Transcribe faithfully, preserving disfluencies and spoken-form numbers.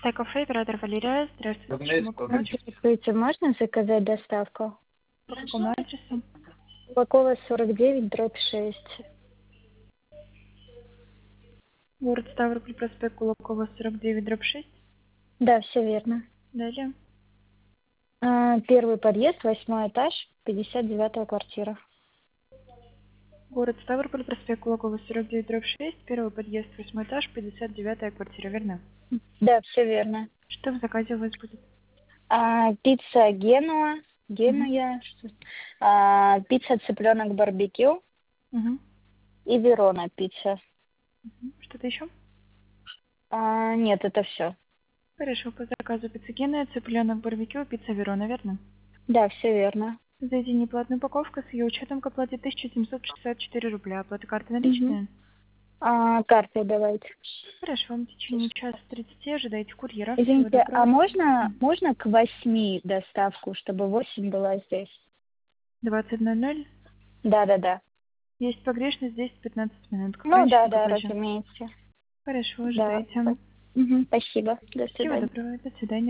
Кафе, оператор Валерия. Здравствуйте, чем могу помочь? Здравствуйте, можно заказать доставку? По какому адресу? Кулакова сорок девять, дробь шесть. Город Ставрополь, проспект Кулакова, сорок девять, дробь шесть. Да, все верно. Далее. А, Первый подъезд, восьмой этаж, пятьдесят девятая квартира. Город Ставрополь, проспект Кулакова, сорок девять, дробь шесть. Первый подъезд, восьмой этаж, пятьдесят девятая квартира, верно? Да, все верно. Что в заказе у вас будет? А, пицца Генуа, Генуя, что- а, пицца цыпленок барбекю Угу. и Верона пицца. Что-то еще? А, нет, это все. Хорошо, по заказу пицца Гена, цыпленок барбекю, пицца Верона, верно? Да, все верно. Зайди неплатная упаковка с ее учетом к оплате тысяча семьсот шестьдесят четыре рубля. Оплата карты Угу. наличная? А, картой давайте. Хорошо, в течение часа тридцати ожидайте курьера. Всего Извините, доброго. а можно, можно к восьми доставку, чтобы восемь была здесь? двадцать ноль ноль. Да-да-да. Есть погрешность десять-пятнадцать минут. Как Ну раньше, да, так и да, позже. разумеется. Хорошо, Да. ожидайте. Мгм, спасибо. До Всего свидания. доброго. До свидания.